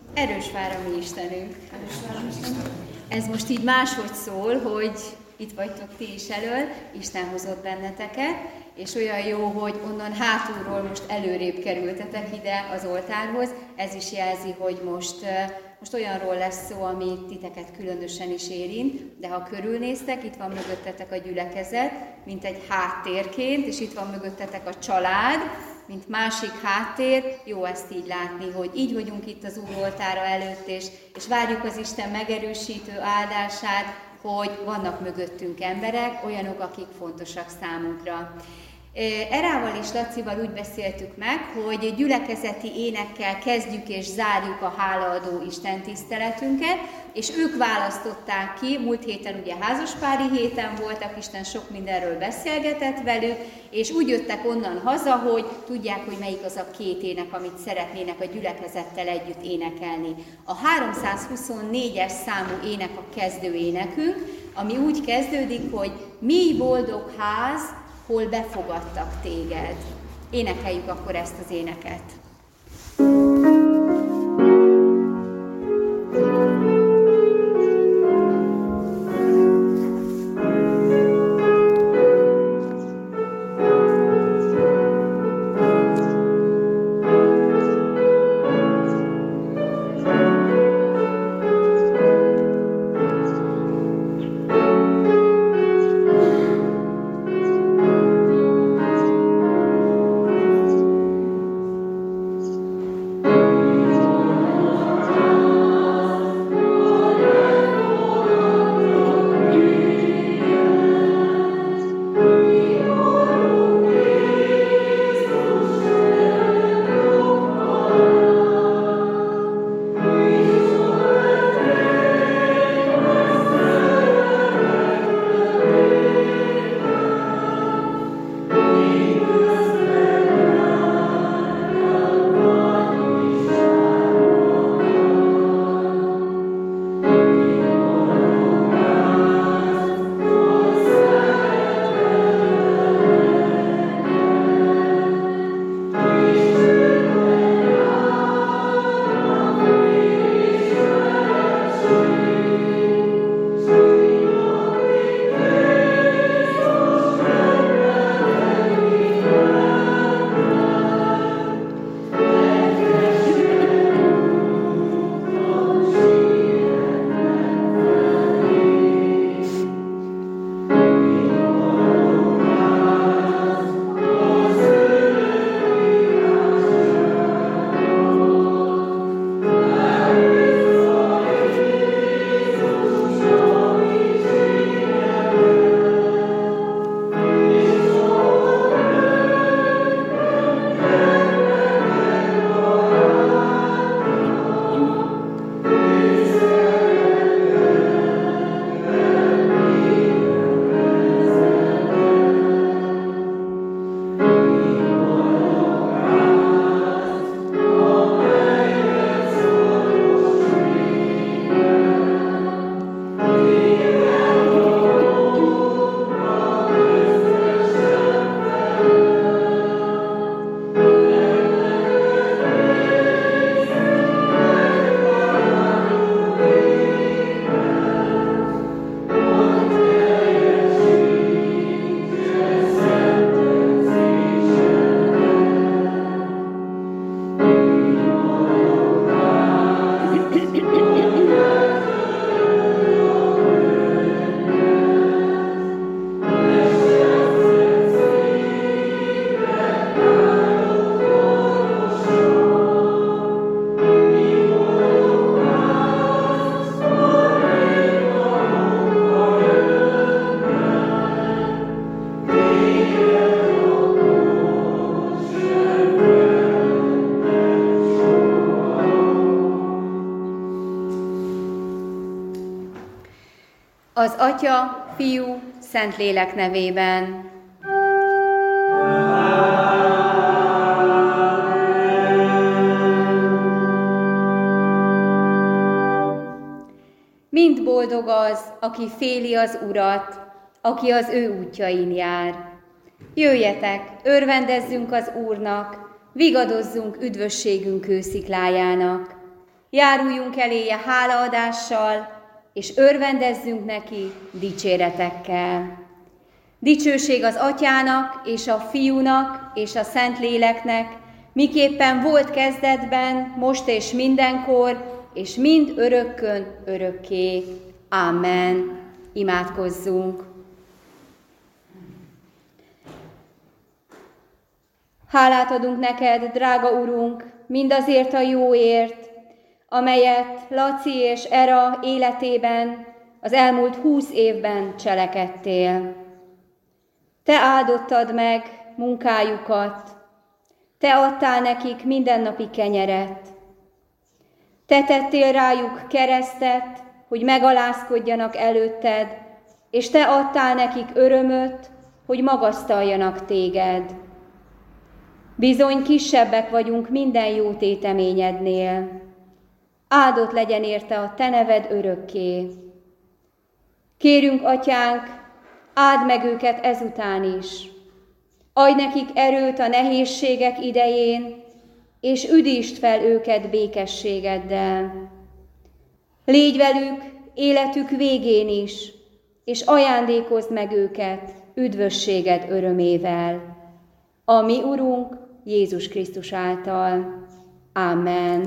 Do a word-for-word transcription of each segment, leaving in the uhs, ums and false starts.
Erős vár a mi Istenünk. Ez most így máshogy szól, hogy itt vagytok ti is elől, Isten hozott benneteket, és olyan jó, hogy onnan hátulról most előrébb kerültetek ide az oltárhoz. Ez is jelzi, hogy most, most olyanról lesz szó, ami titeket különösen is érint, de ha körülnéztek, itt van mögöttetek a gyülekezet, mint egy háttérként, és itt van mögöttetek a család, mint másik háttér. Jó ezt így látni, hogy így vagyunk itt az Úr oltára előtt, és, és várjuk az Isten megerősítő áldását, hogy vannak mögöttünk emberek, olyanok, akik fontosak számunkra. Erával és Lacival úgy beszéltük meg, hogy gyülekezeti énekkel kezdjük és zárjuk a hálaadó Isten tiszteletünket, és ők választották ki, múlt héten ugye házaspári héten voltak, Isten sok mindenről beszélgetett velük, és úgy jöttek onnan haza, hogy tudják, hogy melyik az a két ének, amit szeretnének a gyülekezettel együtt énekelni. A háromszázhuszonnégyes számú ének a kezdő énekünk, ami úgy kezdődik, hogy mi boldog ház, hol befogadtak téged. Énekeljük akkor ezt az éneket. Az Atya, Fiú, Szentlélek nevében. Mind boldog az, aki féli az Urat, aki az ő útjain jár. Jöjjetek, örvendezzünk az Úrnak, vigadozzunk üdvösségünk kősziklájának. Járuljunk eléje hálaadással, és örvendezzünk neki dicséretekkel. Dicsőség az Atyának, és a Fiúnak, és a Szentléleknek, miképpen volt kezdetben, most és mindenkor, és mind örökkön örökké. Amen. Imádkozzunk. Hálát adunk neked, drága Urunk, mindazért a jóért, amelyet Laci és Era életében az elmúlt húsz évben cselekedtél. Te áldottad meg munkájukat, te adtál nekik mindennapi kenyeret. Te tettél rájuk keresztet, hogy megalázkodjanak előtted, és te adtál nekik örömöt, hogy magasztaljanak téged. Bizony kisebbek vagyunk minden jó téteményednél. Áldott legyen érte a te neved örökké. Kérünk, Atyánk, áld meg őket ezután is. Adj nekik erőt a nehézségek idején, és üdítsd fel őket békességeddel. Légy velük életük végén is, és ajándékozd meg őket üdvösséged örömével. A mi Urunk Jézus Krisztus által. Amen.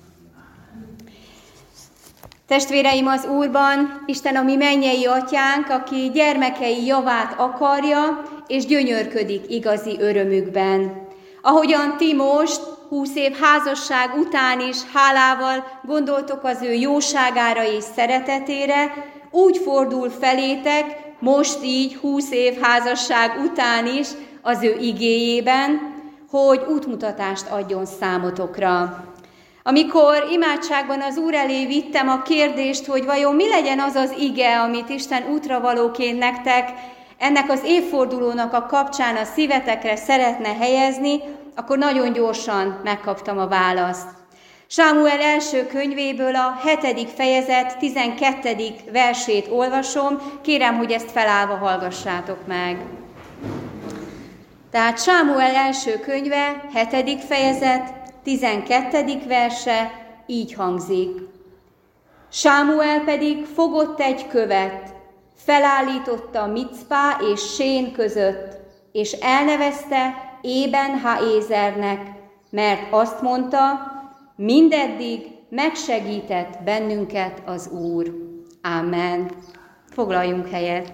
Testvéreim az Úrban, Isten a mi mennyei Atyánk, aki gyermekei javát akarja, és gyönyörködik igazi örömükben. Ahogyan ti most, húsz év házasság után is hálával gondoltok az ő jóságára és szeretetére, úgy fordul felétek, most így húsz év házasság után is az ő igéjében, hogy útmutatást adjon számotokra. Amikor imádságban az Úr elé vittem a kérdést, hogy vajon mi legyen az az ige, amit Isten útravalóként nektek ennek az évfordulónak a kapcsán a szívetekre szeretne helyezni, akkor nagyon gyorsan megkaptam a választ. Sámuel első könyvéből a hetedik fejezet tizenkettedik versét olvasom, kérem, hogy ezt felállva hallgassátok meg. Tehát Sámuel első könyve, hetedik fejezet, tizenkettedik verse így hangzik. Sámuel pedig fogott egy követ, felállította Micpá és Sén között, és elnevezte Ében-Haézernek, mert azt mondta, mindeddig megsegített bennünket az Úr. Amen. Foglaljunk helyet.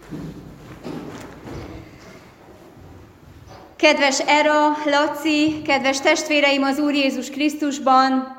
Kedves Era, Laci, kedves testvéreim az Úr Jézus Krisztusban,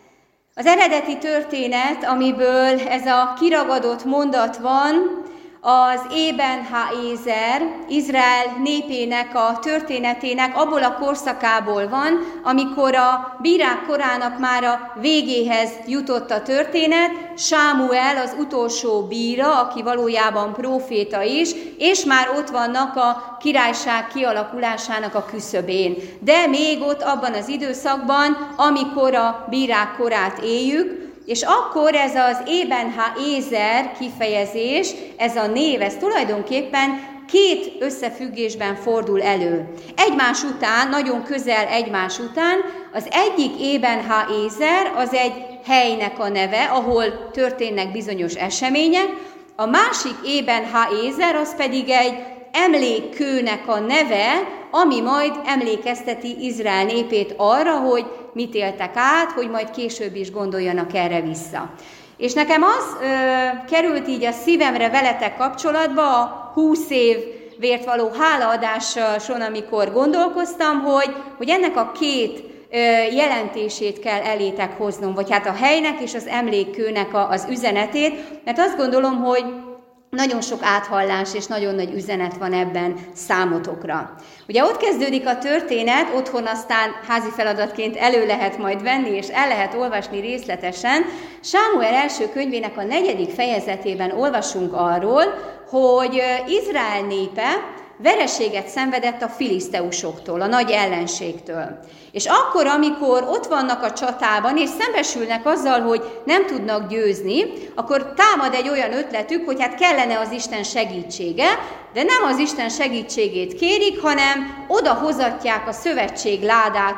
az eredeti történet, amiből ez a kiragadott mondat van, az Ében-Haézer, Izrael népének a történetének abból a korszakából van, amikor a bírák korának már a végéhez jutott a történet, Sámuel az utolsó bíra, aki valójában próféta is, és már ott vannak a királyság kialakulásának a küszöbén. De még ott abban az időszakban, amikor a bírák korát éljük, és akkor ez az Ében-Haézer kifejezés, ez a név, ez tulajdonképpen két összefüggésben fordul elő. Egymás után, nagyon közel egymás után, az egyik Ében-Haézer az egy helynek a neve, ahol történnek bizonyos események, a másik Ében-Haézer az pedig egy emlékkőnek a neve, ami majd emlékezteti Izrael népét arra, hogy mit éltek át, hogy majd később is gondoljanak erre vissza. És nekem az ö, került így a szívemre veletek kapcsolatba a húsz évért való hálaadáson, amikor gondolkoztam, hogy, hogy ennek a két ö, jelentését kell elétek hoznom, vagy hát a helynek és az emlékkőnek a, az üzenetét, mert azt gondolom, hogy nagyon sok áthallás és nagyon nagy üzenet van ebben számotokra. Ugye ott kezdődik a történet, otthon aztán házi feladatként elő lehet majd venni, és el lehet olvasni részletesen. Sámuel első könyvének a negyedik fejezetében olvasunk arról, hogy Izrael népe vereséget szenvedett a filiszteusoktól, a nagy ellenségtől. És akkor, amikor ott vannak a csatában, és szembesülnek azzal, hogy nem tudnak győzni, akkor támad egy olyan ötletük, hogy hát kellene az Isten segítsége, de nem az Isten segítségét kérik, hanem odahozatják a szövetség ládát a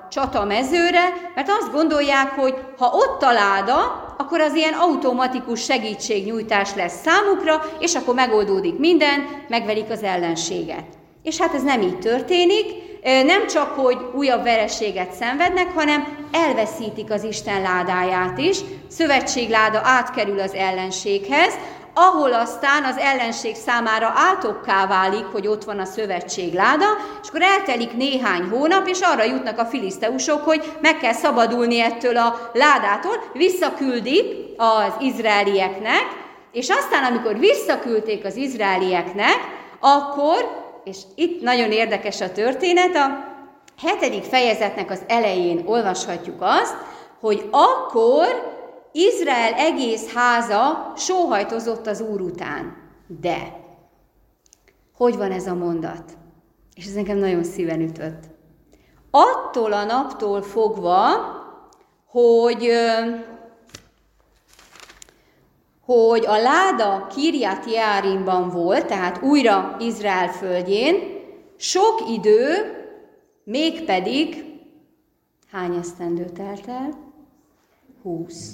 csatamezőre, mert azt gondolják, hogy ha ott a láda, akkor az ilyen automatikus segítségnyújtás lesz számukra, és akkor megoldódik minden, megverik az ellenséget. És hát ez nem így történik, nem csak, hogy újabb vereséget szenvednek, hanem elveszítik az Isten ládáját is, szövetségláda átkerül az ellenséghez, ahol aztán az ellenség számára átokká válik, hogy ott van a szövetségláda, és akkor eltelik néhány hónap, és arra jutnak a filiszteusok, hogy meg kell szabadulni ettől a ládától, visszaküldik az izraelieknek, és aztán, amikor visszaküldték az izraelieknek, akkor, és itt nagyon érdekes a történet, a hetedik fejezetnek az elején olvashatjuk azt, hogy akkor Izrael egész háza sóhajtozott az Úr után. De, hogy van ez a mondat? És ez nekem nagyon szíven ütött. Attól a naptól fogva, hogy, hogy a láda Kirjat Jearimban volt, tehát újra Izrael földjén, sok idő, mégpedig hány esztendő telt el? Húsz.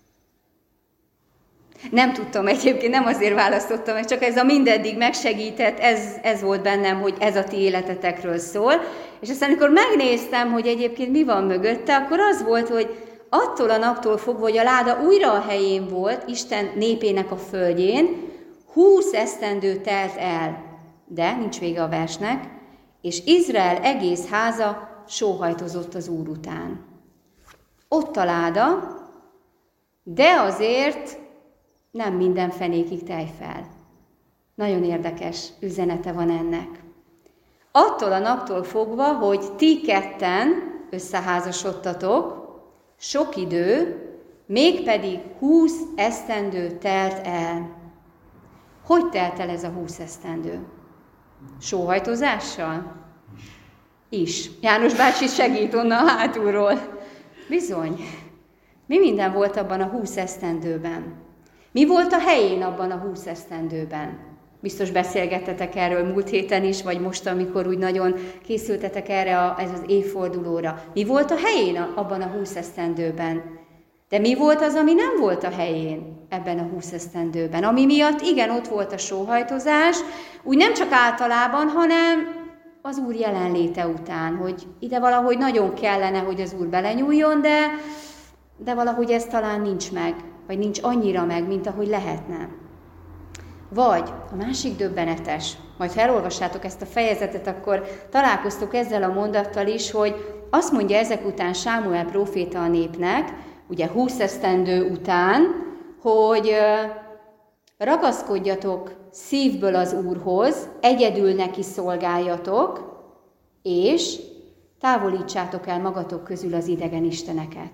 Nem tudtam egyébként, nem azért választottam, csak ez a mindeddig megsegített, ez, ez volt bennem, hogy ez a ti életetekről szól. És aztán, amikor megnéztem, hogy egyébként mi van mögötte, akkor az volt, hogy attól a naptól fogva, hogy a láda újra a helyén volt, Isten népének a földjén, húsz esztendő telt el, de nincs vége a versnek, és Izrael egész háza sóhajtozott az Úr után. Ott a láda, de azért nem minden fenékig tej fel. Nagyon érdekes üzenete van ennek. Attól a naptól fogva, hogy ti ketten összeházasodtatok, sok idő, mégpedig húsz esztendő telt el. Hogy telt el ez a húsz esztendő? Sóhajtozással? Is. János bácsi segít onnan hátulról. Bizony. Mi minden volt abban a húsz esztendőben? Mi volt a helyén abban a húsz esztendőben? Biztos beszélgettetek erről múlt héten is, vagy most, amikor úgy nagyon készültetek erre a, ez az évfordulóra. Mi volt a helyén abban a húsz esztendőben? De mi volt az, ami nem volt a helyén ebben a húsz esztendőben? Ami miatt igen, ott volt a sóhajtozás, úgy nem csak általában, hanem az Úr jelenléte után, hogy ide valahogy nagyon kellene, hogy az Úr belenyúljon, de, de valahogy ez talán nincs meg, vagy nincs annyira meg, mint ahogy lehetne. Vagy a másik döbbenetes, majd ha elolvassátok ezt a fejezetet, akkor találkoztok ezzel a mondattal is, hogy azt mondja ezek után Sámuel próféta a népnek, ugye húsz esztendő után, hogy ragaszkodjatok szívből az Úrhoz, egyedül neki szolgáljatok, és távolítsátok el magatok közül az idegen isteneket.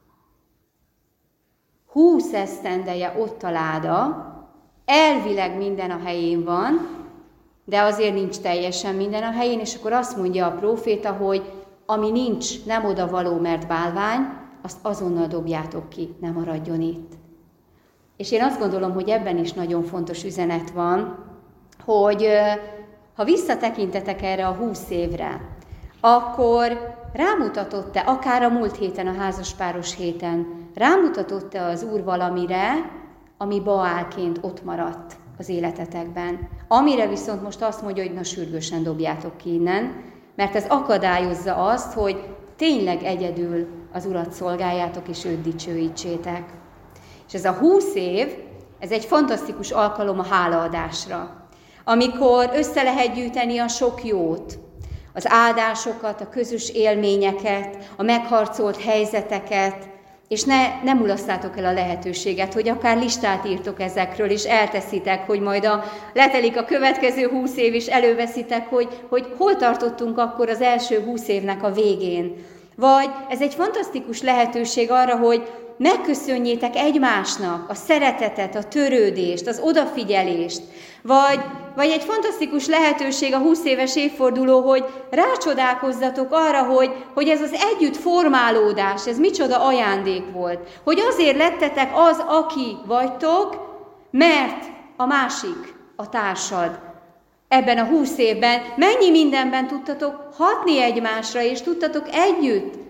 Húsz esztendeje ott a láda, elvileg minden a helyén van, de azért nincs teljesen minden a helyén, és akkor azt mondja a próféta, hogy ami nincs, nem oda való, mert bálvány, azt azonnal dobjátok ki, ne maradjon itt. És én azt gondolom, hogy ebben is nagyon fontos üzenet van, hogy ha visszatekintetek erre a húsz évre, akkor rámutatott-e, akár a múlt héten, a házaspáros héten, rámutatott-e az Úr valamire, ami Baálként ott maradt az életetekben. Amire viszont most azt mondja, hogy na sürgősen dobjátok ki innen, mert ez akadályozza azt, hogy tényleg egyedül az Urat szolgáljátok, és őt dicsőítsétek. És ez a húsz év, ez egy fantasztikus alkalom a hálaadásra, amikor össze lehet gyűjteni a sok jót, az áldásokat, a közös élményeket, a megharcolt helyzeteket, és ne, ne mulasztátok el a lehetőséget, hogy akár listát írtok ezekről, és elteszitek, hogy majd a, letelik a következő húsz év, és előveszitek, hogy, hogy hol tartottunk akkor az első húsz évnek a végén. Vagy ez egy fantasztikus lehetőség arra, hogy megköszönjétek egymásnak a szeretetet, a törődést, az odafigyelést, vagy, vagy egy fantasztikus lehetőség a húsz éves évforduló, hogy rácsodálkozzatok arra, hogy, hogy ez az együtt formálódás, ez micsoda ajándék volt. Hogy azért lettetek az, aki vagytok, mert a másik, a társad. Ebben a húsz évben mennyi mindenben tudtatok hatni egymásra, és tudtatok együtt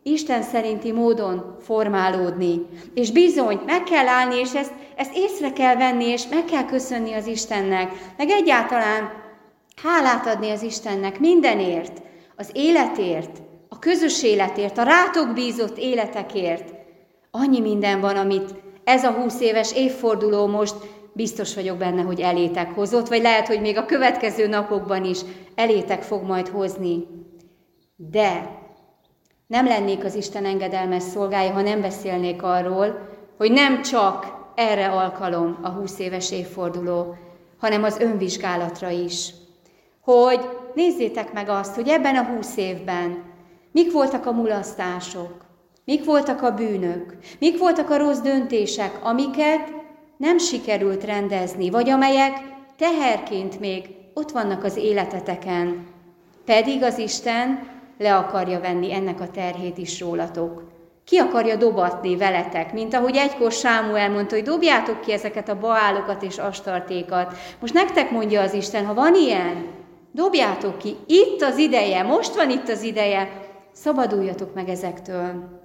Isten szerinti módon formálódni. És bizony, meg kell állni, és ezt, ezt észre kell venni, és meg kell köszönni az Istennek. Meg egyáltalán hálát adni az Istennek mindenért, az életért, a közös életért, a rátok bízott életekért. Annyi minden van, amit ez a húsz éves évforduló most biztos vagyok benne, hogy elétek hozott, vagy lehet, hogy még a következő napokban is elétek fog majd hozni. De nem lennék az Isten engedelmes szolgája, ha nem beszélnék arról, hogy nem csak erre alkalom a húsz éves évforduló, hanem az önvizsgálatra is. Hogy nézzétek meg azt, hogy ebben a húsz évben mik voltak a mulasztások, mik voltak a bűnök, mik voltak a rossz döntések, amiket nem sikerült rendezni, vagy amelyek teherként még ott vannak az életeteken, pedig az Isten le akarja venni ennek a terhét is rólatok. Ki akarja dobatni veletek, mint ahogy egykor Sámuel mondta, hogy dobjátok ki ezeket a baálokat és astartékat. Most nektek mondja az Isten, ha van ilyen, dobjátok ki, itt az ideje, most van itt az ideje, szabaduljatok meg ezektől.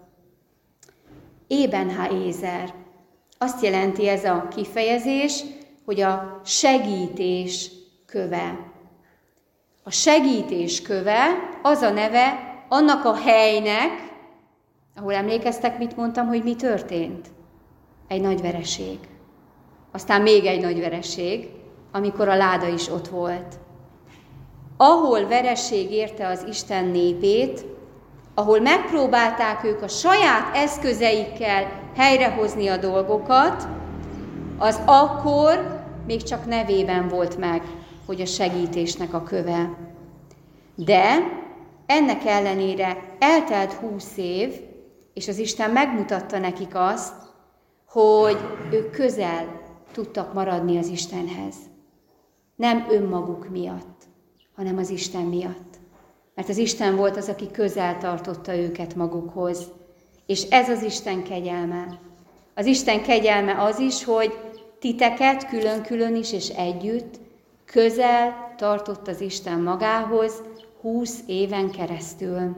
Ében-ha ézer. Azt jelenti ez a kifejezés, hogy a segítés köve. A segítés köve az a neve annak a helynek, ahol emlékeztek, mit mondtam, hogy mi történt? Egy nagy vereség. Aztán még egy nagy vereség, amikor a láda is ott volt. Ahol vereség érte az Isten népét, ahol megpróbálták ők a saját eszközeikkel helyrehozni a dolgokat, az akkor még csak nevében volt meg, hogy a segítésnek a köve. De ennek ellenére eltelt húsz év, és az Isten megmutatta nekik azt, hogy ők közel tudtak maradni az Istenhez. Nem önmaguk miatt, hanem az Isten miatt. Mert az Isten volt az, aki közel tartotta őket magukhoz. És ez az Isten kegyelme. Az Isten kegyelme az is, hogy titeket külön-külön is és együtt közel tartott az Isten magához húsz éven keresztül.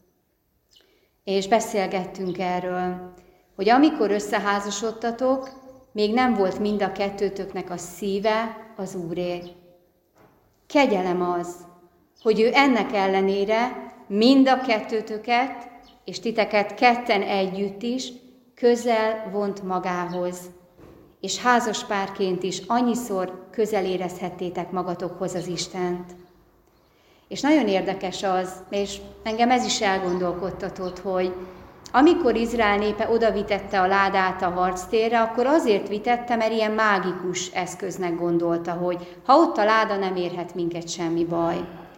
És beszélgettünk erről, hogy amikor összeházasodtatok, még nem volt mind a kettőtöknek a szíve az Úré. Kegyelem az, hogy ő ennek ellenére mind a kettőtöket, és titeket ketten együtt is közel vont magához. És házaspárként is annyiszor közel érezhettétek magatokhoz az Istent. És nagyon érdekes az, és engem ez is elgondolkodtatott, hogy amikor Izrael népe odavitette a ládát a harctérre, akkor azért vitette, mert ilyen mágikus eszköznek gondolta, hogy ha ott a láda, nem érhet minket semmi baj.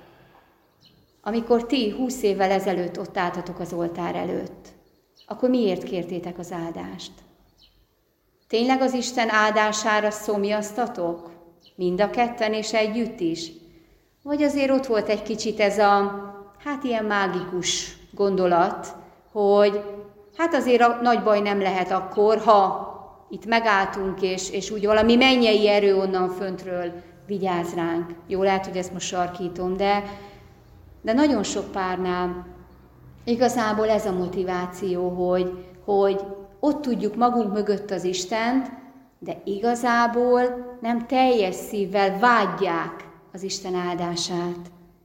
Amikor ti húsz évvel ezelőtt ott álltatok az oltár előtt, akkor miért kértétek az áldást? Tényleg az Isten áldására szomjaztatok? Mind a ketten és együtt is? Vagy azért ott volt egy kicsit ez a, hát ilyen mágikus gondolat, hogy hát azért a nagy baj nem lehet akkor, ha itt megálltunk, és, és úgy valami mennyei erő onnan föntről vigyáz ránk. Jó, lehet, hogy ezt most sarkítom, de, de nagyon sok párnál igazából ez a motiváció, hogy, hogy ott tudjuk magunk mögött az Istent, de igazából nem teljes szívvel vágyják az Isten áldását.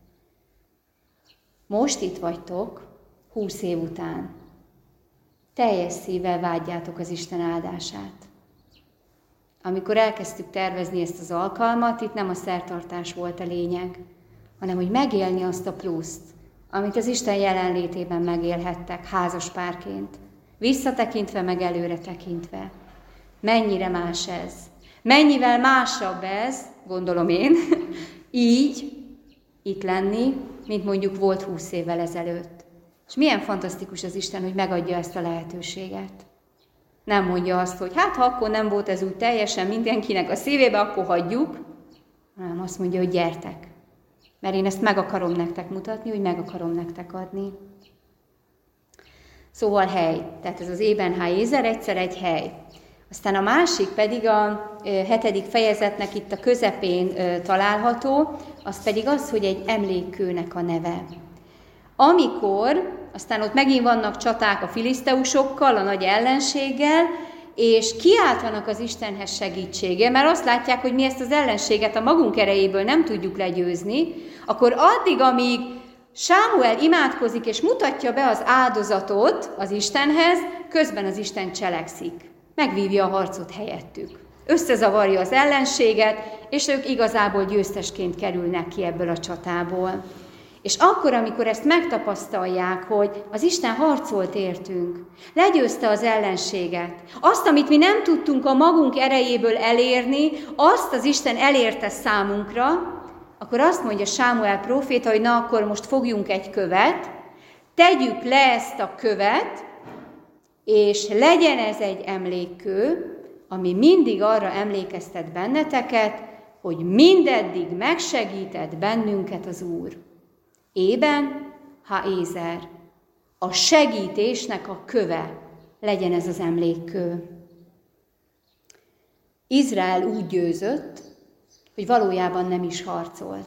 Most itt vagytok, húsz év után. Teljes szívvel vágyjátok az Isten áldását. Amikor elkezdtük tervezni ezt az alkalmat, itt nem a szertartás volt a lényeg, hanem hogy megélni azt a pluszt, amit az Isten jelenlétében megélhettek házaspárként, visszatekintve, meg előre tekintve. Mennyire más ez? Mennyivel másabb ez, gondolom én, így itt lenni, mint mondjuk volt húsz évvel ezelőtt. És milyen fantasztikus az Isten, hogy megadja ezt a lehetőséget. Nem mondja azt, hogy hát ha akkor nem volt ez úgy teljesen mindenkinek a szívébe, akkor hagyjuk. Nem, azt mondja, hogy gyertek. Mert én ezt meg akarom nektek mutatni, hogy meg akarom nektek adni. Szóval hely. Tehát ez az ében-ha ézer, egyszer egy hely. Aztán a másik pedig a hetedik fejezetnek itt a közepén található, az pedig az, hogy egy emlékkőnek a neve. Amikor aztán ott megint vannak csaták a filiszteusokkal, a nagy ellenséggel, és kiáltanak az Istenhez segítsége, mert azt látják, hogy mi ezt az ellenséget a magunk erejéből nem tudjuk legyőzni, akkor addig, amíg Sámuel imádkozik és mutatja be az áldozatot az Istenhez, közben az Isten cselekszik. Megvívja a harcot helyettük. Összezavarja az ellenséget, és ők igazából győztesként kerülnek ki ebből a csatából. És akkor, amikor ezt megtapasztalják, hogy az Isten harcolt értünk, legyőzte az ellenséget, azt, amit mi nem tudtunk a magunk erejéből elérni, azt az Isten elérte számunkra, akkor azt mondja Sámuel próféta, hogy na, akkor most fogjunk egy követ, tegyük le ezt a követ, és legyen ez egy emlékkő, ami mindig arra emlékeztet benneteket, hogy mindeddig megsegített bennünket az Úr. Ében, ha ézer, a segítésnek a köve legyen ez az emlékkő. Izrael úgy győzött, hogy valójában nem is harcolt.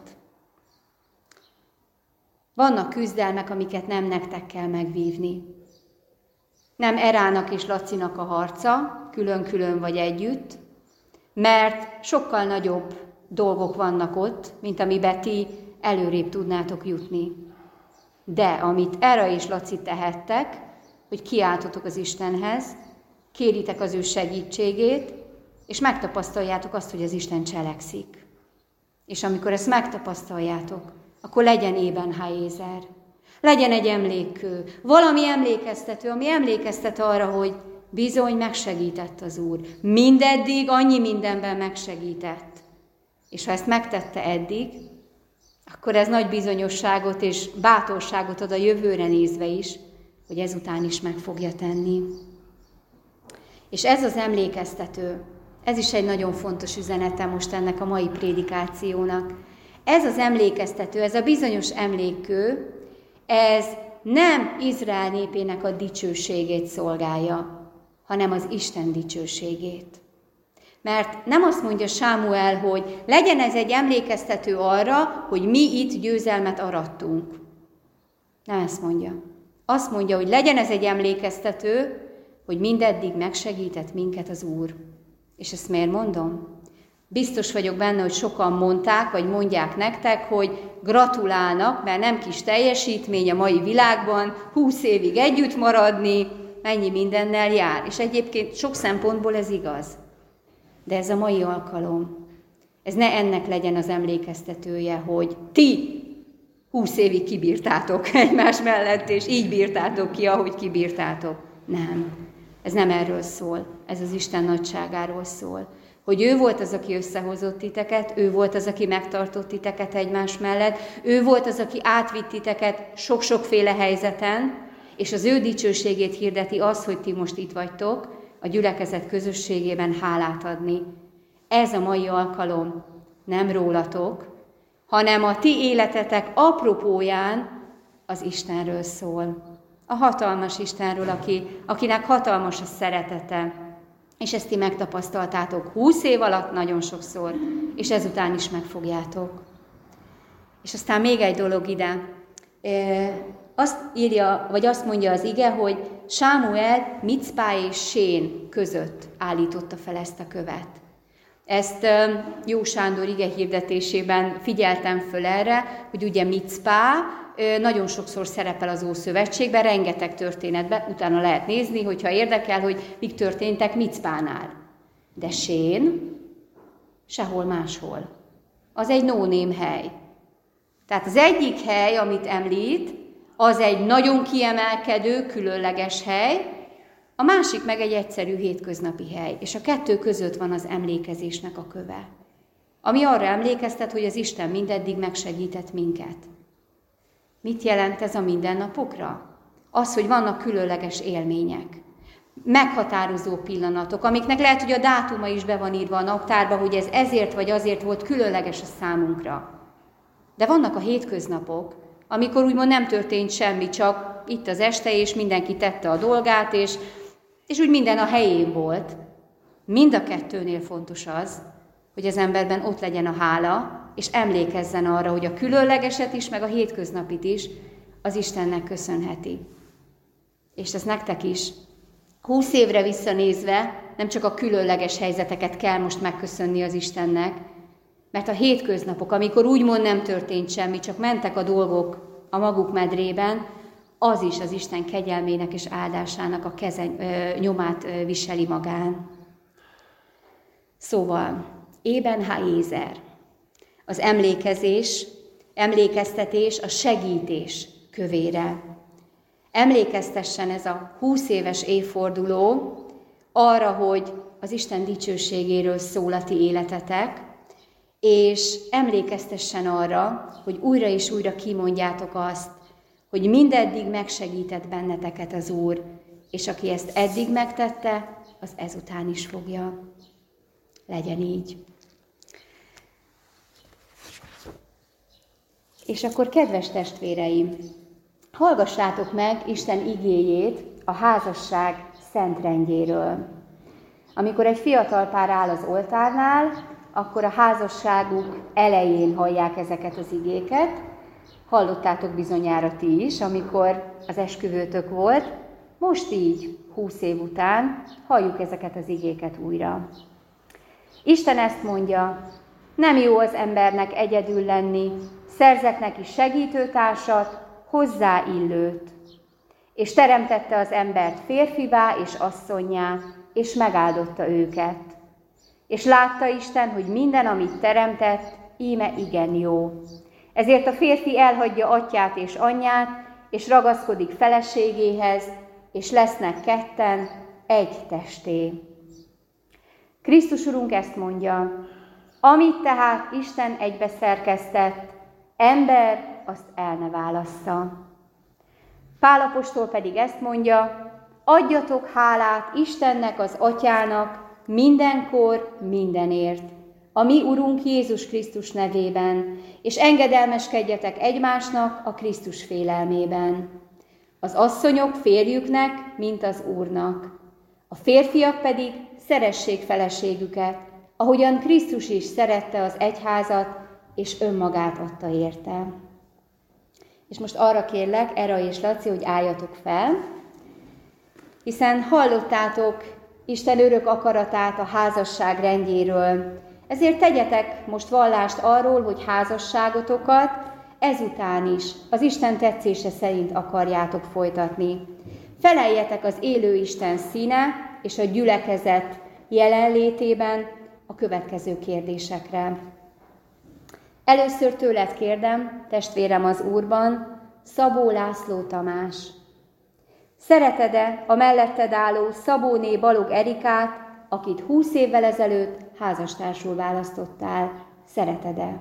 Vannak küzdelmek, amiket nem nektek kell megvívni. Nem Erának és Lacinak a harca, külön-külön vagy együtt, mert sokkal nagyobb dolgok vannak ott, mint amiben ti előrébb tudnátok jutni. De amit Era és Laci tehettek, hogy kiáltotok az Istenhez, kéritek az ő segítségét, és megtapasztaljátok azt, hogy az Isten cselekszik. És amikor ezt megtapasztaljátok, akkor legyen ében hájézer. Legyen egy emlékkő, valami emlékeztető, ami emlékeztet arra, hogy bizony megsegített az Úr. Mindeddig annyi mindenben megsegített. És ha ezt megtette eddig, akkor ez nagy bizonyosságot és bátorságot ad a jövőre nézve is, hogy ezután is meg fogja tenni. És ez az emlékeztető, ez is egy nagyon fontos üzenete most ennek a mai prédikációnak. Ez az emlékeztető, ez a bizonyos emlékkő, ez nem Izrael népének a dicsőségét szolgálja, hanem az Isten dicsőségét. Mert nem azt mondja Sámuel, hogy legyen ez egy emlékeztető arra, hogy mi itt győzelmet arattunk. Nem ezt mondja. Azt mondja, hogy legyen ez egy emlékeztető, hogy mindeddig megsegített minket az Úr. És ezt miért mondom? Biztos vagyok benne, hogy sokan mondták, vagy mondják nektek, hogy gratulálnak, mert nem kis teljesítmény a mai világban, húsz évig együtt maradni, mennyi mindennel jár. És egyébként sok szempontból ez igaz. De ez a mai alkalom. Ez ne ennek legyen az emlékeztetője, hogy ti húsz évig kibírtátok egymás mellett, és így bírtátok ki, ahogy kibírtátok. Nem. Ez nem erről szól. Ez az Isten nagyságáról szól. Hogy ő volt az, aki összehozott titeket, ő volt az, aki megtartott titeket egymás mellett, ő volt az, aki átvitt titeket sok-sokféle helyzeten, és az ő dicsőségét hirdeti az, hogy ti most itt vagytok, a gyülekezet közösségében hálát adni. Ez a mai alkalom nem rólatok, hanem a ti életetek apropóján az Istenről szól. A hatalmas Istenről, aki, akinek hatalmas a szeretete. És ezt ti megtapasztaltátok húsz év alatt nagyon sokszor, és ezután is megfogjátok. És aztán még egy dolog ide. Azt írja, vagy azt mondja az ige, hogy Sámuel Micpá és Sén között állította fel ezt a követ. Ezt Jó Sándor ige hirdetésében figyeltem föl erre, hogy ugye Micpá nagyon sokszor szerepel az Ószövetségben, rengeteg történetben, utána lehet nézni, hogyha érdekel, hogy mik történtek Micpánál. De Sén sehol máshol. Az egy no-name hely. Tehát az egyik hely, amit említ, az egy nagyon kiemelkedő, különleges hely, a másik meg egy egyszerű hétköznapi hely, és a kettő között van az emlékezésnek a köve, ami arra emlékeztet, hogy az Isten mindeddig megsegített minket. Mit jelent ez a mindennapokra? Az, hogy vannak különleges élmények, meghatározó pillanatok, amiknek lehet, hogy a dátuma is be van írva a naptárba, hogy ez ezért vagy azért volt különleges a számunkra. De vannak a hétköznapok, amikor úgymond nem történt semmi, csak itt az este, és mindenki tette a dolgát, és, és úgy minden a helyén volt. Mind a kettőnél fontos az, hogy az emberben ott legyen a hála, és emlékezzen arra, hogy a különlegeset is, meg a hétköznapit is az Istennek köszönheti. és ez nektek is. Húsz évre visszanézve nem csak a különleges helyzeteket kell most megköszönni az Istennek, mert a hétköznapok, amikor úgymond nem történt semmi, csak mentek a dolgok a maguk medrében, az is az Isten kegyelmének és áldásának a keze, ö, nyomát ö, viseli magán. Szóval, Ében ha Ézer, az emlékezés, emlékeztetés, a segítés kövére. Emlékeztessen ez a húsz éves évforduló arra, hogy az Isten dicsőségéről szól a ti életetek, és emlékeztessen arra, hogy újra és újra kimondjátok azt, hogy mindeddig megsegített benneteket az Úr, és aki ezt eddig megtette, az ezután is fogja. Legyen így. És akkor, kedves testvéreim, hallgassátok meg Isten igéjét a házasság szent rendjéről. Amikor egy fiatal pár áll az oltárnál, akkor a házasságuk elején hallják ezeket az igéket. Hallottátok bizonyára ti is, amikor az esküvőtök volt. Most így, húsz év után halljuk ezeket az igéket újra. Isten ezt mondja, nem jó az embernek egyedül lenni, szerzek neki segítőtársat, hozzáillőt. És teremtette az embert férfivá és asszonnyá, és megáldotta őket. És látta Isten, hogy minden, amit teremtett, íme igen jó. Ezért a férfi elhagyja atyját és anyját, és ragaszkodik feleségéhez, és lesznek ketten egy testé. Krisztus Urunk ezt mondja, amit tehát Isten egybeszerkesztett, ember azt el ne válassza. Pál apostol pedig ezt mondja, adjatok hálát Istennek az Atyának mindenkor, mindenért, a mi Urunk Jézus Krisztus nevében, és engedelmeskedjetek egymásnak a Krisztus félelmében. Az asszonyok férjüknek, mint az Úrnak. A férfiak pedig szeressék feleségüket, ahogyan Krisztus is szerette az egyházat, és önmagát adta érte. És most arra kérlek, Era és Laci, hogy álljatok fel, hiszen hallottátok Isten örök akaratát a házasság rendjéről. Ezért tegyetek most vallást arról, hogy házasságotokat ezután is az Isten tetszése szerint akarjátok folytatni. Feleljetek az élő Isten színe és a gyülekezet jelenlétében a következő kérdésekre. Először tőled kérdem, testvérem az Úrban, Szabó László Tamás. Szereted-e a melletted álló Szabóné Balog Erikát, akit húsz évvel ezelőtt házastársul választottál? Szereted-e?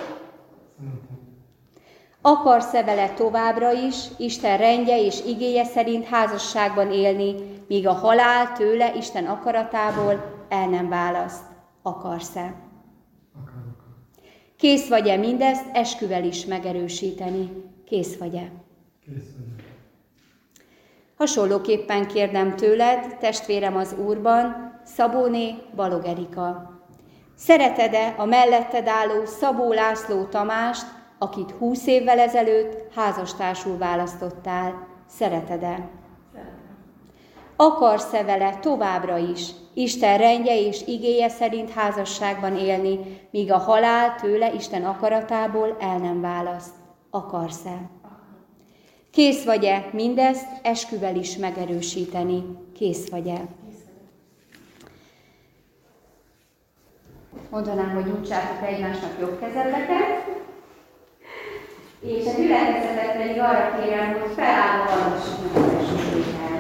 Akarsz-e vele továbbra is Isten rendje és igéje szerint házasságban élni, míg a halál tőle Isten akaratából el nem választ? Akarsz-e? Akarok. Kész vagy-e mindezt esküvel is megerősíteni? Kész vagy-e? Kész vagyok. Hasonlóképpen kérdem tőled, testvérem az Úrban, Szabóné Balog Erika. Szereted-e a melletted álló Szabó László Tamást, akit húsz évvel ezelőtt házastársul választottál? Szereted-e? Szeretem. Akarsz-e vele továbbra is Isten rendje és igéje szerint házasságban élni, míg a halál tőle Isten akaratából el nem választ? Akarsz-e? Kész vagy-e mindezt esküvel is megerősíteni? Kész vagy-e? Mondanám, hogy nyújtsátok egymásnak jobb kezeteket, és a gyülekezetet pedig arra kérem, hogy felállva valósítjuk az esküvétel.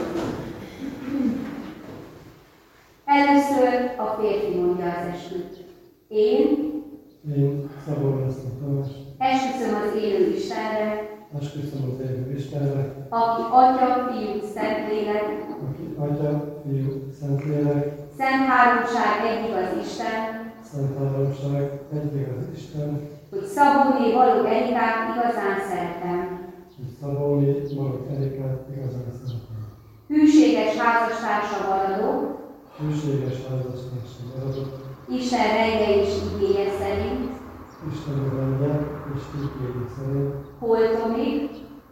Először a férfi mondja az esküt. Én, Én, Szabó László Tamás, esküszöm az élő Istenre, esküszöm az élő Istenre, aki Atya, Fiú, Szentlélek, aki Atya, Fiú, Szentlélek, Szent Háromság egyik az Isten, Szent Háromság, egyik az Isten, hogy Szabóné Balog Erikát igazán szeretem. hogy Szabóné Balog Erikát igazán szeretem. Hűséges házastársa maradok, Hűséges házastársa maradok, Isten rendje és igéje szerint, Isten rendje és igéje szerint, holtomig,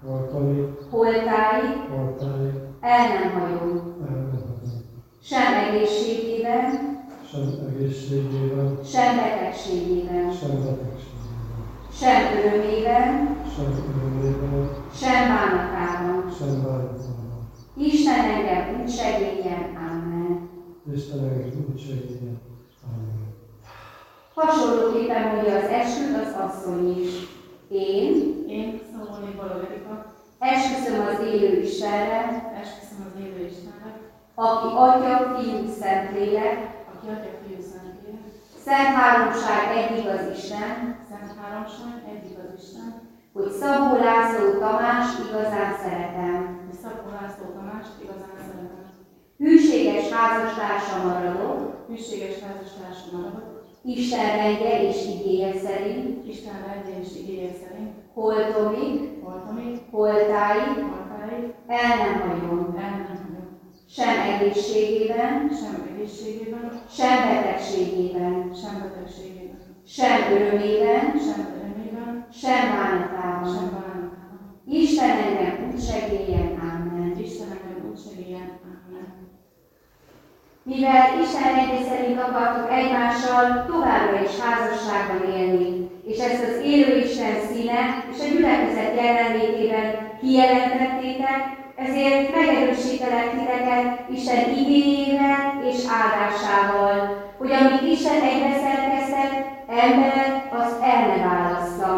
Holtani, holtáig, holtáig, el nem hagyom. el nem hagyom. Sem egészségében, Sem egészségében, sem betegségében, sem betegségében, sem örömében, sem örömében, sem bánatában. sem bánatában. Isten engem úgy segéljen, Amen. Isten engem úgy segéljen. Amen. Hasonlóképpen mondja az esküt az asszony is. Én, Én, Szabolni Balogh, esküszöm az élő Istenre, esküszöm az élő Istenre, aki Atya, Fiú, Szentlélek, aki Atya, Fiú, Szentlélek, Szent Háromság egyik az Isten, Szent Háromság, egyik az Isten, hogy Szabó László Tamás igazán szeretem. hogy Szabó László Tamást igazán szeretem. Hűséges házastársa maradok, Hűséges házastársam maradok, Isten rendje és igéje szerint, Isten rendje és igéje szerint, holtomig, holtomig, holtáig, holtáig, el nem hagyom. el nem hagyom. Sem egészségében, Sem egészségében, sem betegségében, sem betegségében, sem örömében, sem örömében, sem bánatában. sem bánatában. Isten engem úgy segéljen, Amen. Isten engem úgy segéljen, Amen. Mivel Isten rendje szerint akartok egymással továbbra is házasságban élni, és ezt az élő Isten színe és a gyülekezet jelenlétében kijelentettétek, ezért megerősítelek titeket Isten igéjével és áldásával, hogy amit Isten egybe szerkesztett, ember azt el ne válassza.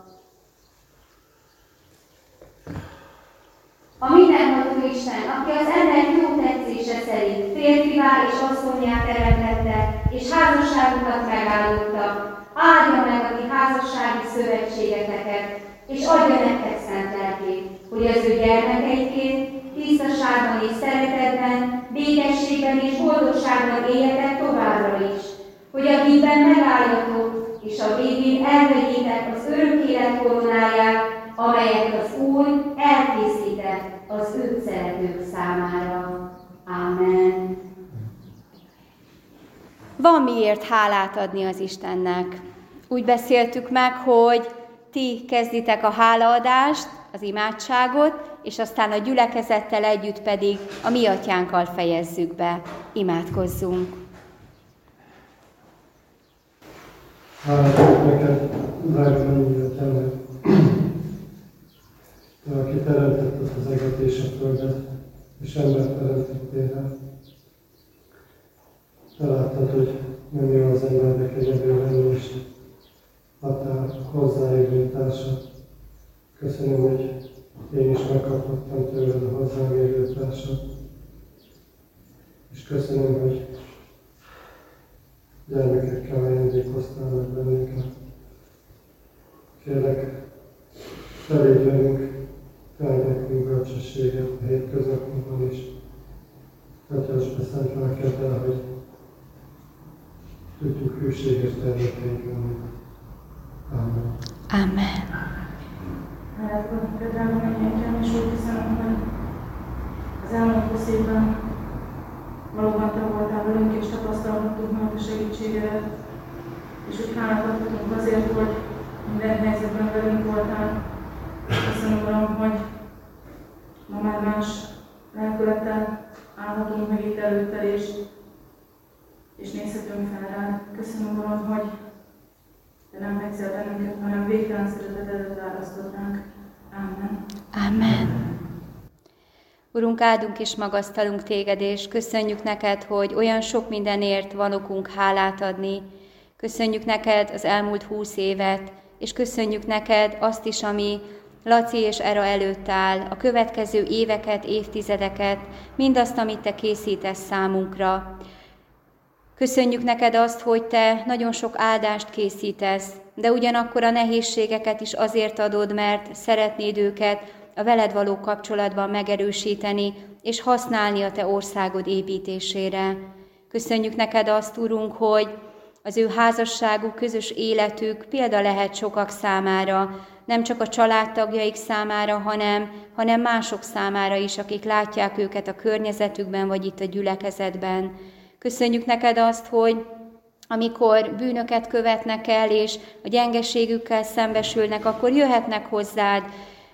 A mindenható Isten, aki az ember jó tetszése szerint férfivá és asszonnyá teremtette, és házasságukat megáldotta, áldja meg a ti házassági szövetségeteket, és adja nektek szent lelkét, hogy az ő gyermekeiként tisztaságban és szeretetben, békességben és boldogságban éljetek továbbra is, hogy a hitben megálljatok, és a végén elvegyétek az örök élet koronáját, amelyet az Úr elkészített az őt szeretők számára. Ámen. Van miért hálát adni az Istennek. Úgy beszéltük meg, hogy ti kezditek a hálaadást, az imádságot, és aztán a gyülekezettel együtt pedig a mi atyánkkal fejezzük be. Imádkozzunk. Hálát neked, drága mennyi atyának, te, aki teremtetted az eget és a földet, és embert teremtettél rá. Te láttad, hogy nem jó az embernek egyedül lenni, és adtál hozzáérő társat. Köszönöm, hogy én is megkaphattam tőled a hozzám érő társat. És köszönöm, hogy gyermekekkel ajándékoztál meg bennünket. Kérlek, telégy velünk, teáld nekünk bölcsességet a hétköznapokban is. Atyás be szent lelkeddel, hogy tudjuk hűséges gyermekeink lenni. Amen. Amen. Hálát adunk, drága mennyekkel, és úgy köszönöm, hogy az elmúlt húsz évben valóban te voltál velünk, és tapasztalhattunk majd a segítségedet, és úgy hálát adhatunk azért, hogy minden helyzetben velünk voltál. Köszönöm, Uram, hogy ma már más lelkülettel állhatunk meg itt előtted, és, és nézhetünk fel rád. Köszönöm, Uram, hogy te nem hagysz bennünket, hanem végtelen szeretetedet választott ránk. Amen. Amen. Urunk, áldunk és magasztalunk téged, és köszönjük neked, hogy olyan sok mindenért van okunk hálát adni. Köszönjük neked az elmúlt húsz évet, és köszönjük neked azt is, ami Laci és Era előtt áll, a következő éveket, évtizedeket, mindazt, amit te készítesz számunkra. Köszönjük neked azt, hogy te nagyon sok áldást készítesz, de ugyanakkor a nehézségeket is azért adod, mert szeretnéd őket a veled való kapcsolatban megerősíteni, és használni a te országod építésére. Köszönjük neked azt, Urunk, hogy az ő házasságuk, közös életük példa lehet sokak számára, nem csak a családtagjaik számára, hanem, hanem mások számára is, akik látják őket a környezetükben, vagy itt a gyülekezetben. Köszönjük neked azt, hogy amikor bűnöket követnek el, és a gyengeségükkel szembesülnek, akkor jöhetnek hozzád,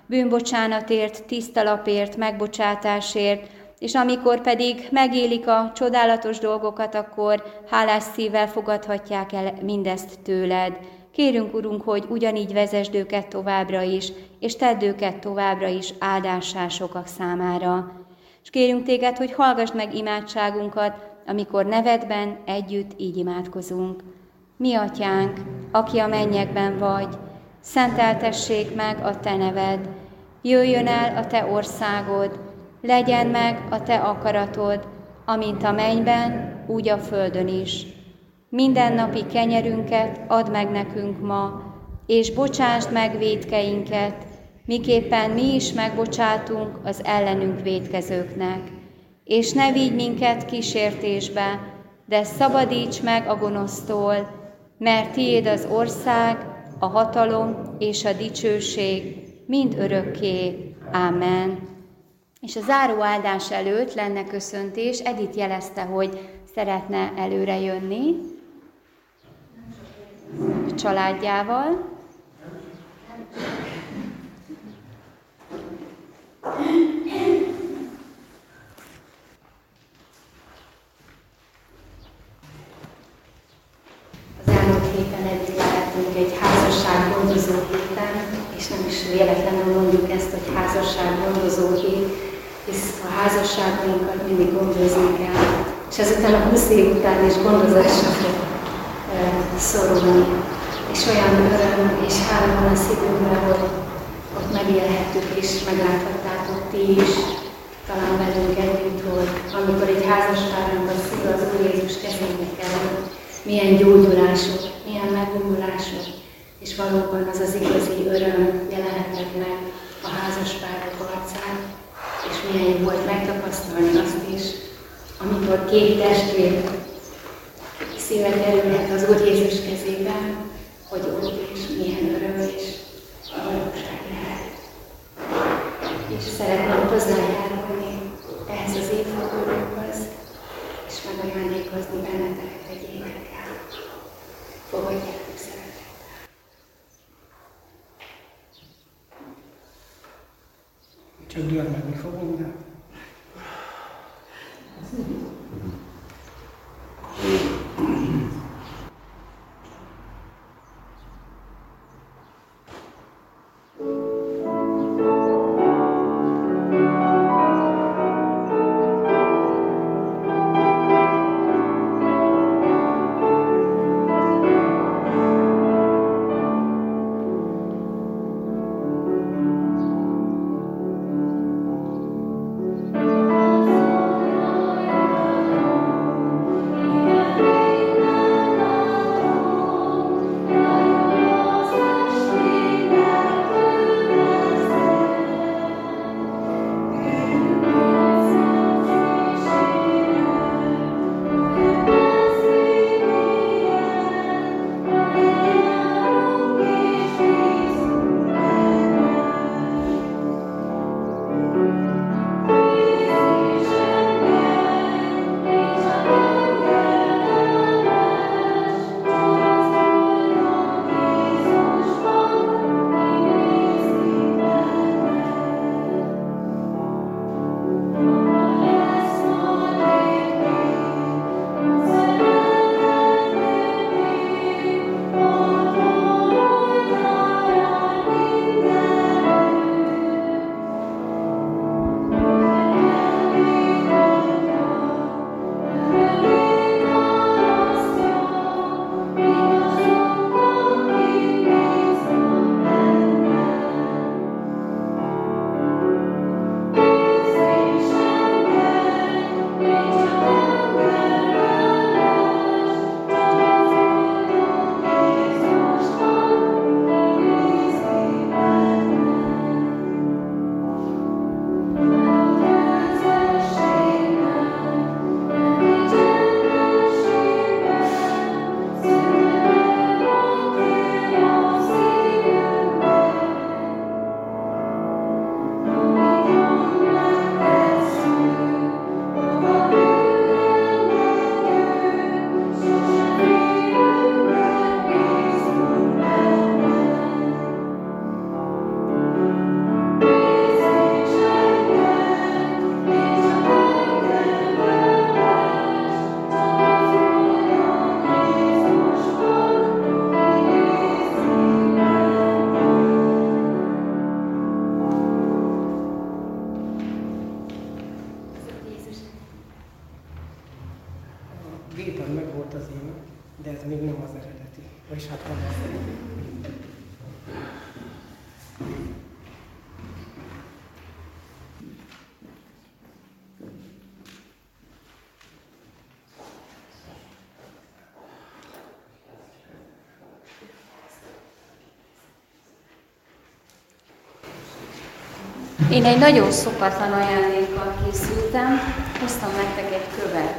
bűnbocsánatért, tiszta lapért, megbocsátásért, és amikor pedig megélik a csodálatos dolgokat, akkor hálás szívvel fogadhatják el mindezt tőled. Kérünk, Urunk, hogy ugyanígy vezesd őket továbbra is, és tedd őket továbbra is áldássá sokak számára. És kérünk téged, hogy hallgass meg imádságunkat, amikor nevedben együtt így imádkozunk. Mi atyánk, aki a mennyekben vagy, szenteltessék meg a te neved, jöjjön el a te országod, legyen meg a te akaratod, amint a mennyben, úgy a földön is. Mindennapi kenyerünket add meg nekünk ma, és bocsásd meg vétkeinket, miképpen mi is megbocsátunk az ellenünk vétkezőknek. És ne vigy minket kísértésbe, de szabadíts meg a gonosztól, mert tiéd az ország, a hatalom és a dicsőség mind örökké. Ámen. És a záró áldás előtt lenne köszöntés. Edith jelezte, hogy szeretne előre jönni a családjával. Az elmúlt héten együtt lehetünk egy házassággondozó héten, és nem is véletlenül mondjuk ezt, hogy házassággondozó hét, hisz a házasságainkat mindig gondozni kell, és ezután a húsz év után is gondozásra fog e, szorulni. És olyan öröm és hála van a szívünkben, hogy ott megélhettük és megláthattátok ti is, talán velünk együtt, hogy amikor egy házaspárnak szíve az Úr Jézus kezébe kerül, milyen gyógyulások, milyen megújulások, és valóban az az igazi öröm jelenhetett meg a házaspárok arcán, és milyen jó volt megtapasztalni azt is, amikor két testvér szíve kerülhet az Úr Jézus kezében, hogy ott is milyen öröm és valóság lehet. És szeretném hozzájárulni ehhez az évfordulóhoz, és megajándékozni benneteket egy énekkel. Fogadjátok szeretettel! Csak dörmegni fogunk, de... Oh, gépen meg volt az én, de ez még nem az eredeti. Vagyis hát van az eredeti. Én egy nagyon szokatlan ajándékkal készültem, hoztam nektek egy követ.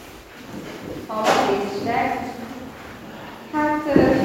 Ha megnézitek, hát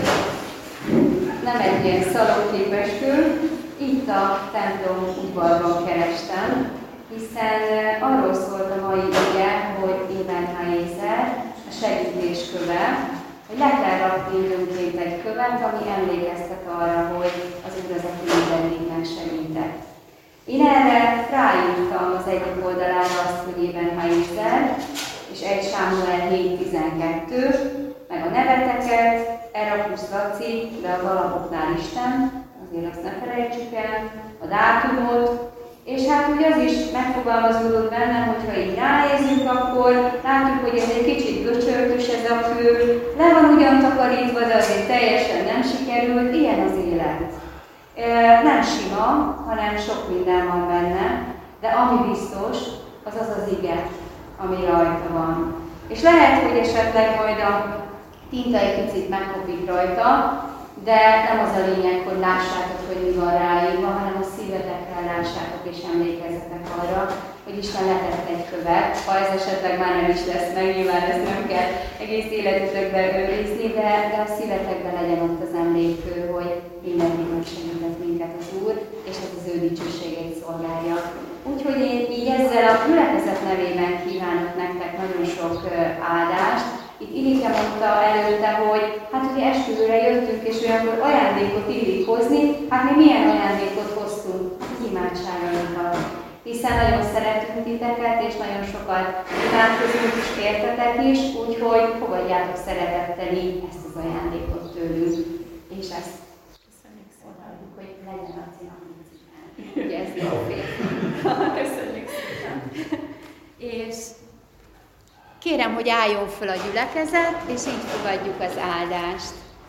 nem egy ilyen szalonképes kő, itt a templom udvarban kerestem, hiszen arról szólt a mai ige, hogy Ebenháézer, a segítésköve, hogy le kell rakni időnként egy követ, ami emlékeztet arra, hogy az Úr az, aki mindegyiknek segített. Én erre ráírtam az egyik oldalára azt, hogy Ebenháézer, és egy Sámuel hét tizenkettő, meg a neveteket, Erapusz Laci, de a galapoknál Isten, azért azt ne felejtsük el, a dátumot, és hát ugye az is megfogalmazódott bennem, hogyha így ránézünk, akkor látjuk, hogy ez egy kicsit göcsörtös ez a kő, le van ugyan takarítva, de azért teljesen nem sikerült, ilyen az élet. Nem sima, hanem sok minden van benne, de ami biztos, az az az ige, ami rajta van. És lehet, hogy esetleg majd a tinta egy picit megkopik rajta, de nem az a lényeg, hogy lássátok, hogy mi van ráírva, hanem a szívetekkel lássátok és emlékezzetek arra, hogy Isten letett egy követ. Ha ez esetleg már nem is lesz meg, nyilván ezt nem kell egész életütökben őrizni, de, de a szívetekben legyen ott az emlékő, hogy mindenki megsegített minket az Úr, és ez az ő dicsőségét szolgálja. Úgyhogy én így ezzel a gyülekezet nevében kívánok nektek nagyon sok áldást. Itt Ilike mondta előtte, hogy hát ugye esküvőre jöttünk, és olyankor ajándékot illik hozni, hát mi milyen ajándékot hoztunk? Imádságainkat. Hiszen nagyon szeretünk titeket, és nagyon sokat imádkozunk is, értetek is, úgyhogy fogadjátok szeretettel így ezt az ajándékot tőlünk. És ezt odaadjuk, hogy legyen a cél, ugye ez jó férfi. Köszönjük szépen. És kérem, hogy álljon föl a gyülekezet, és így fogadjuk az áldást.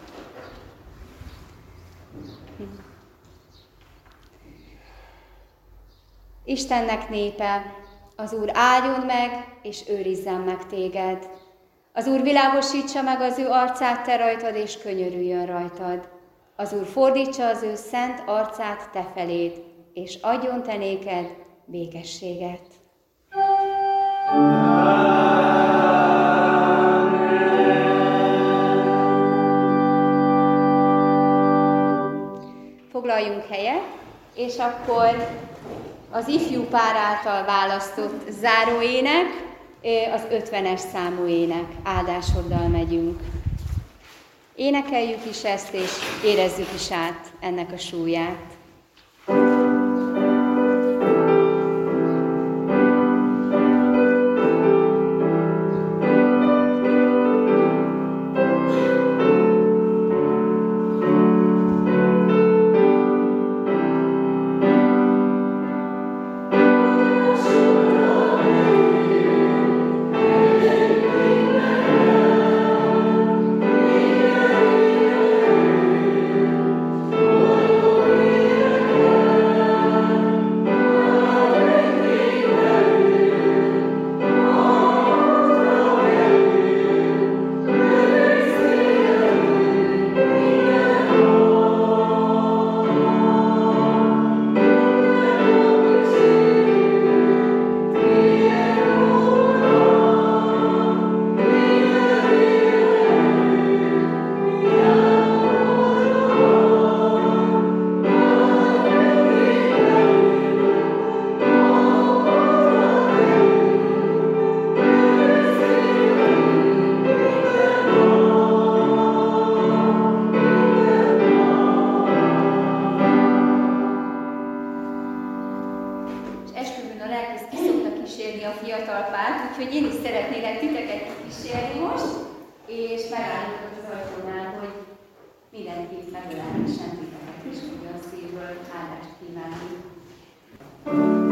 Istennek népe, az Úr áldjon meg, és őrizzen meg téged. Az Úr világosítsa meg az ő arcát te rajtad, és könyörüljön rajtad. Az Úr fordítsa az ő szent arcát te feléd, és adjon te néked békességet. Foglaljunk helyet, és akkor az ifjú pár által választott záróének, az ötvenes számú ének, áldásoddal megyünk. Énekeljük is ezt, és érezzük is át ennek a súlyát. Úgyhogy én is szeretnélek titeket kísérni most, és megállítok az ajtónál, hogy mindenkit megölelhessen titeket is, hogy a szívből áldást kívánni.